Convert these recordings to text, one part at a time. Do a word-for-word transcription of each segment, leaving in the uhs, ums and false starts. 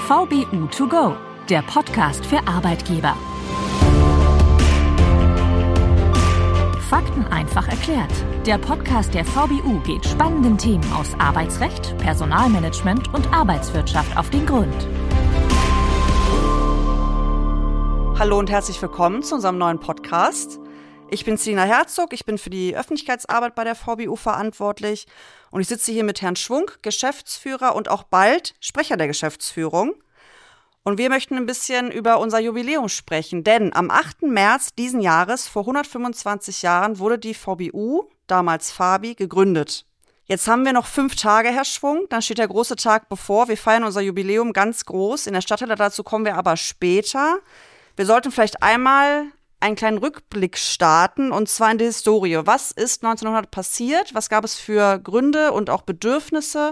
V B U to go, der Podcast für Arbeitgeber. Fakten einfach erklärt. Der Podcast der V B U geht spannenden Themen aus Arbeitsrecht, Personalmanagement und Arbeitswirtschaft auf den Grund. Hallo und herzlich willkommen zu unserem neuen Podcast. Ich bin Selina Herzog, ich bin für die Öffentlichkeitsarbeit bei der V B U verantwortlich und ich sitze hier mit Herrn Schwunk, Geschäftsführer und auch bald Sprecher der Geschäftsführung. Und wir möchten ein bisschen über unser Jubiläum sprechen, denn am achten März diesen Jahres, vor hundertfünfundzwanzig Jahren, wurde die V B U, damals Fabi, gegründet. Jetzt haben wir noch fünf Tage, Herr Schwung, dann steht der große Tag bevor. Wir feiern unser Jubiläum ganz groß in der Stadthalle, dazu kommen wir aber später. Wir sollten vielleicht einmal einen kleinen Rückblick starten, und zwar in die Historie. Was ist neunzehnhundert passiert? Was gab es für Gründe und auch Bedürfnisse,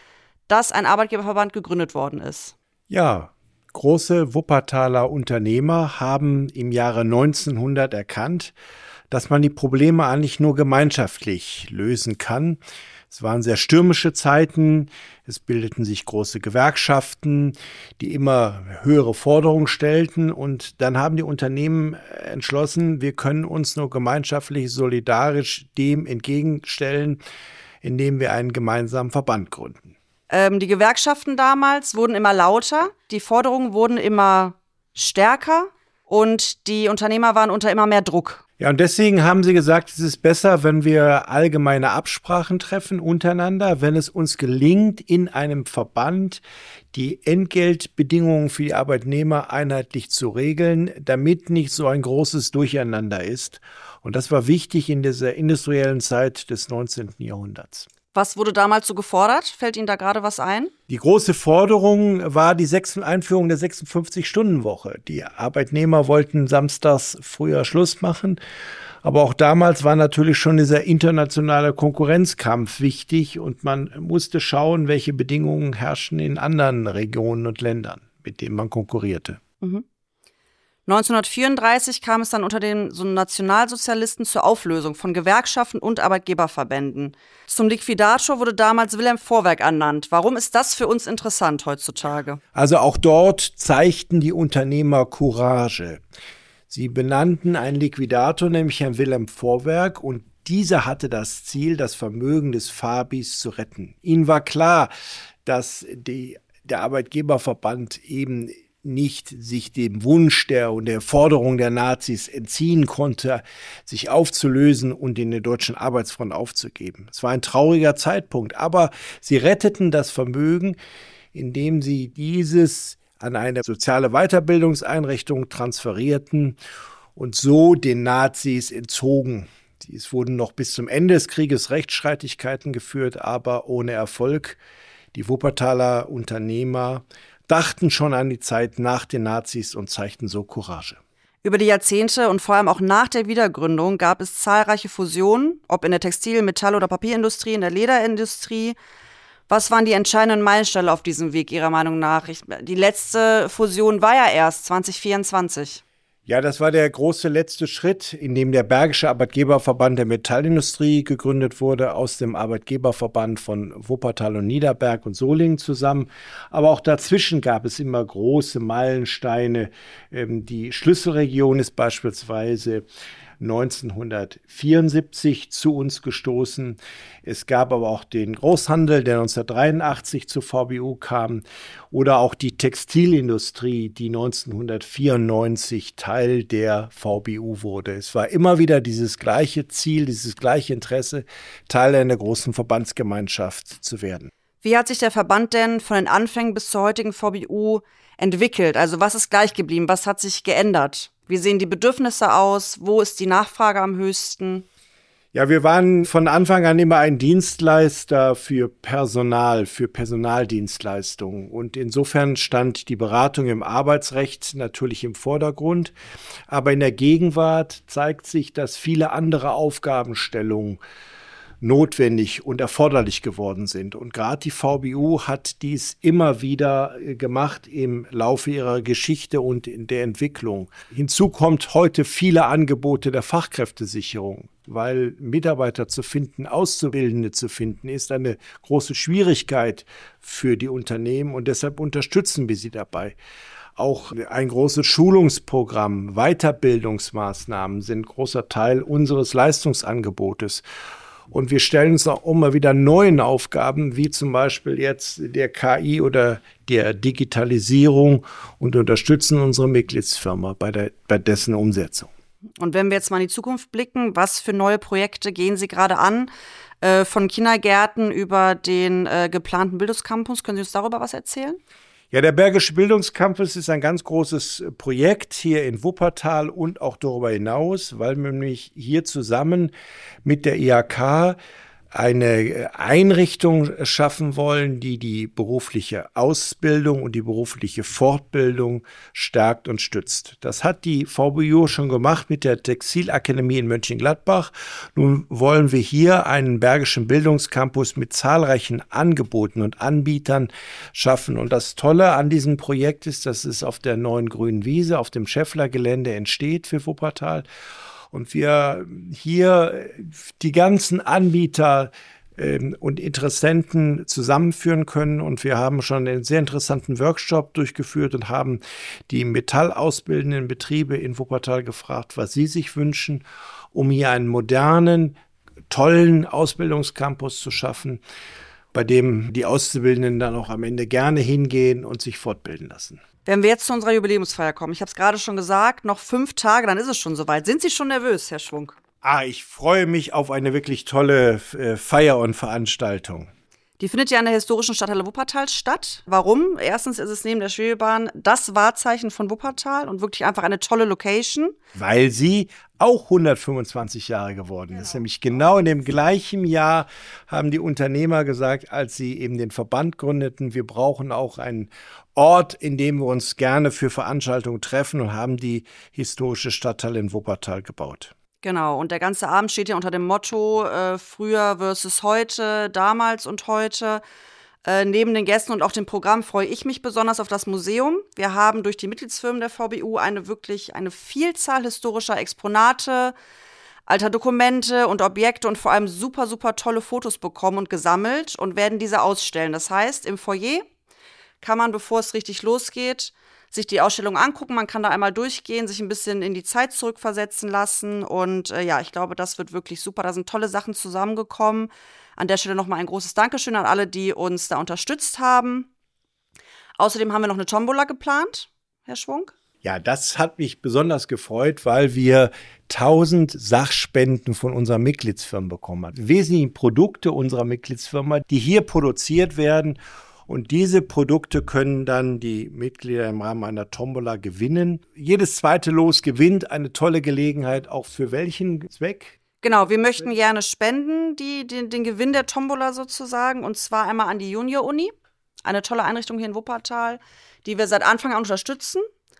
dass ein Arbeitgeberverband gegründet worden ist? Ja, große Wuppertaler Unternehmer haben im Jahre neunzehnhundert erkannt, dass man die Probleme eigentlich nur gemeinschaftlich lösen kann. Es waren sehr stürmische Zeiten, es bildeten sich große Gewerkschaften, die immer höhere Forderungen stellten, und dann haben die Unternehmen entschlossen, wir können uns nur gemeinschaftlich, solidarisch dem entgegenstellen, indem wir einen gemeinsamen Verband gründen. Ähm, die Gewerkschaften damals wurden immer lauter, die Forderungen wurden immer stärker und die Unternehmer waren unter immer mehr Druck. Ja, und deswegen haben sie gesagt, es ist besser, wenn wir allgemeine Absprachen treffen untereinander, wenn es uns gelingt, in einem Verband die Entgeltbedingungen für die Arbeitnehmer einheitlich zu regeln, damit nicht so ein großes Durcheinander ist. Und das war wichtig in dieser industriellen Zeit des neunzehnten Jahrhunderts. Was wurde damals so gefordert? Fällt Ihnen da gerade was ein? Die große Forderung war die Einführung der sechsundfünfzig-Stunden-Woche. Die Arbeitnehmer wollten samstags früher Schluss machen. Aber auch damals war natürlich schon dieser internationale Konkurrenzkampf wichtig und man musste schauen, welche Bedingungen herrschen in anderen Regionen und Ländern, mit denen man konkurrierte. Mhm. neunzehnhundertvierunddreißig kam es dann unter den so Nationalsozialisten zur Auflösung von Gewerkschaften und Arbeitgeberverbänden. Zum Liquidator wurde damals Wilhelm Vorwerk ernannt. Warum ist das für uns interessant heutzutage? Also auch dort zeigten die Unternehmer Courage. Sie benannten einen Liquidator, nämlich Herrn Wilhelm Vorwerk, und dieser hatte das Ziel, das Vermögen des Fabis zu retten. Ihnen war klar, dass die, der Arbeitgeberverband eben nicht sich dem Wunsch der und der Forderung der Nazis entziehen konnte, sich aufzulösen und in der deutschen Arbeitsfront aufzugeben. Es war ein trauriger Zeitpunkt, aber sie retteten das Vermögen, indem sie dieses an eine soziale Weiterbildungseinrichtung transferierten und so den Nazis entzogen. Es wurden noch bis zum Ende des Krieges Rechtsstreitigkeiten geführt, aber ohne Erfolg. Die Wuppertaler Unternehmer dachten schon an die Zeit nach den Nazis und zeigten so Courage. Über die Jahrzehnte und vor allem auch nach der Wiedergründung gab es zahlreiche Fusionen, ob in der Textil-, Metall- oder Papierindustrie, in der Lederindustrie. Was waren die entscheidenden Meilensteine auf diesem Weg Ihrer Meinung nach? Ich, die letzte Fusion war ja erst zwanzig vierundzwanzig. Ja, das war der große letzte Schritt, in dem der Bergische Arbeitgeberverband der Metallindustrie gegründet wurde, aus dem Arbeitgeberverband von Wuppertal und Niederberg und Solingen zusammen. Aber auch dazwischen gab es immer große Meilensteine. Die Schlüsselregion ist beispielsweise neunzehnhundertvierundsiebzig zu uns gestoßen. Es gab aber auch den Großhandel, der neunzehnhundertdreiundachtzig zur V B U kam, oder auch die Textilindustrie, die neunzehnhundertvierundneunzig Teil der V B U wurde. Es war immer wieder dieses gleiche Ziel, dieses gleiche Interesse, Teil einer großen Verbandsgemeinschaft zu werden. Wie hat sich der Verband denn von den Anfängen bis zur heutigen V B U entwickelt? Also was ist gleich geblieben? Was hat sich geändert? Wie sehen die Bedürfnisse aus? Wo ist die Nachfrage am höchsten? Ja, wir waren von Anfang an immer ein Dienstleister für Personal, für Personaldienstleistungen. Und insofern stand die Beratung im Arbeitsrecht natürlich im Vordergrund. Aber in der Gegenwart zeigt sich, dass viele andere Aufgabenstellungen notwendig und erforderlich geworden sind. Und gerade die V B U hat dies immer wieder gemacht im Laufe ihrer Geschichte und in der Entwicklung. Hinzu kommt heute viele Angebote der Fachkräftesicherung, weil Mitarbeiter zu finden, Auszubildende zu finden, ist eine große Schwierigkeit für die Unternehmen und deshalb unterstützen wir sie dabei. Auch ein großes Schulungsprogramm, Weiterbildungsmaßnahmen sind ein großer Teil unseres Leistungsangebotes. Und wir stellen uns auch immer wieder neuen Aufgaben, wie zum Beispiel jetzt der K I oder der Digitalisierung und unterstützen unsere Mitgliedsfirma bei, der, bei dessen Umsetzung. Und wenn wir jetzt mal in die Zukunft blicken, was für neue Projekte gehen Sie gerade an? Äh, von Kindergärten über den äh, geplanten Bildungscampus. Können Sie uns darüber was erzählen? Ja, der Bergische Bildungscampus ist ein ganz großes Projekt hier in Wuppertal und auch darüber hinaus, weil wir nämlich hier zusammen mit der I H K eine Einrichtung schaffen wollen, die die berufliche Ausbildung und die berufliche Fortbildung stärkt und stützt. Das hat die V B U schon gemacht mit der Textilakademie in Mönchengladbach. Nun wollen wir hier einen Bergischen Bildungscampus mit zahlreichen Angeboten und Anbietern schaffen. Und das Tolle an diesem Projekt ist, dass es auf der neuen grünen Wiese, auf dem Scheffler-Gelände entsteht für Wuppertal. Und wir hier die ganzen Anbieter ähm, und Interessenten zusammenführen können. Und wir haben schon einen sehr interessanten Workshop durchgeführt und haben die metallausbildenden Betriebe in Wuppertal gefragt, was sie sich wünschen, um hier einen modernen, tollen Ausbildungscampus zu schaffen, bei dem die Auszubildenden dann auch am Ende gerne hingehen und sich fortbilden lassen. Wenn wir jetzt zu unserer Jubiläumsfeier kommen, ich habe es gerade schon gesagt, noch fünf Tage, dann ist es schon soweit. Sind Sie schon nervös, Herr Schwung? Ah, ich freue mich auf eine wirklich tolle äh, Feier und Veranstaltung. Die findet ja in der historischen Stadthalle Wuppertal statt. Warum? Erstens ist es neben der Schwebebahn das Wahrzeichen von Wuppertal und wirklich einfach eine tolle Location. Weil sie auch hundertfünfundzwanzig Jahre geworden ist. Genau. Nämlich genau in dem gleichen Jahr haben die Unternehmer gesagt, als sie eben den Verband gründeten, wir brauchen auch einen Ort, in dem wir uns gerne für Veranstaltungen treffen und haben die historische Stadthalle in Wuppertal gebaut. Genau, und der ganze Abend steht ja unter dem Motto äh, früher versus heute, damals und heute. Äh, neben den Gästen und auch dem Programm freue ich mich besonders auf das Museum. Wir haben durch die Mitgliedsfirmen der V B U eine wirklich eine Vielzahl historischer Exponate, alter Dokumente und Objekte und vor allem super, super tolle Fotos bekommen und gesammelt und werden diese ausstellen. Das heißt, im Foyer kann man, bevor es richtig losgeht, sich die Ausstellung angucken. Man kann da einmal durchgehen, sich ein bisschen in die Zeit zurückversetzen lassen. Und äh, ja, ich glaube, das wird wirklich super. Da sind tolle Sachen zusammengekommen. An der Stelle nochmal ein großes Dankeschön an alle, die uns da unterstützt haben. Außerdem haben wir noch eine Tombola geplant, Herr Schwung. Ja, das hat mich besonders gefreut, weil wir tausend Sachspenden von unserer Mitgliedsfirma bekommen haben. Wesentliche Produkte unserer Mitgliedsfirma, die hier produziert werden. Und diese Produkte können dann die Mitglieder im Rahmen einer Tombola gewinnen. Jedes zweite Los gewinnt eine tolle Gelegenheit, auch für welchen Zweck? Genau, wir möchten gerne spenden, die, den, den Gewinn der Tombola sozusagen, und zwar einmal an die Junior-Uni, eine tolle Einrichtung hier in Wuppertal, die wir seit Anfang an unterstützen.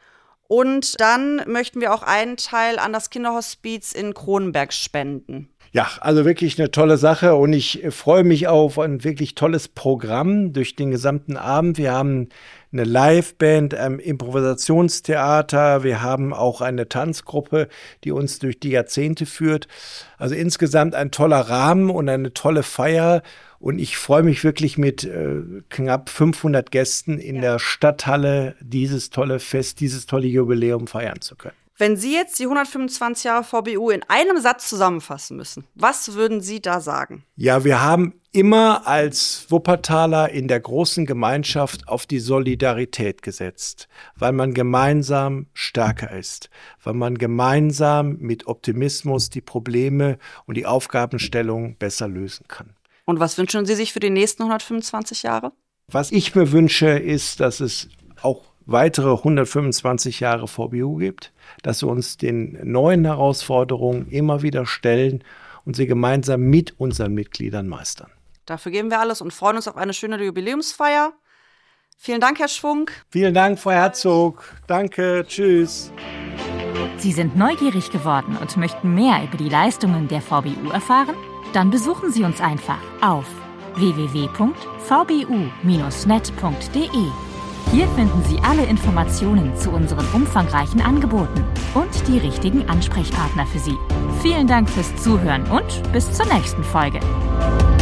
Und dann möchten wir auch einen Teil an das Kinderhospiz in Kronenberg spenden. Ja, also wirklich eine tolle Sache und ich freue mich auf ein wirklich tolles Programm durch den gesamten Abend. Wir haben eine Liveband, ein Improvisationstheater, wir haben auch eine Tanzgruppe, die uns durch die Jahrzehnte führt. Also insgesamt ein toller Rahmen und eine tolle Feier und ich freue mich wirklich mit äh, knapp fünfhundert Gästen in ja. der Stadthalle dieses tolle Fest, dieses tolle Jubiläum feiern zu können. Wenn Sie jetzt die hundertfünfundzwanzig Jahre V B U in einem Satz zusammenfassen müssen, was würden Sie da sagen? Ja, wir haben immer als Wuppertaler in der großen Gemeinschaft auf die Solidarität gesetzt, weil man gemeinsam stärker ist, weil man gemeinsam mit Optimismus die Probleme und die Aufgabenstellungen besser lösen kann. Und was wünschen Sie sich für die nächsten hundertfünfundzwanzig Jahre? Was ich mir wünsche, ist, dass es auch weitere hundertfünfundzwanzig Jahre V B U gibt, dass wir uns den neuen Herausforderungen immer wieder stellen und sie gemeinsam mit unseren Mitgliedern meistern. Dafür geben wir alles und freuen uns auf eine schöne Jubiläumsfeier. Vielen Dank, Herr Schwung. Vielen Dank, Frau Herzog. Danke, tschüss. Sie sind neugierig geworden und möchten mehr über die Leistungen der V B U erfahren? Dann besuchen Sie uns einfach auf w w w punkt v b u Bindestrich net punkt d e. Hier finden Sie alle Informationen zu unseren umfangreichen Angeboten und die richtigen Ansprechpartner für Sie. Vielen Dank fürs Zuhören und bis zur nächsten Folge.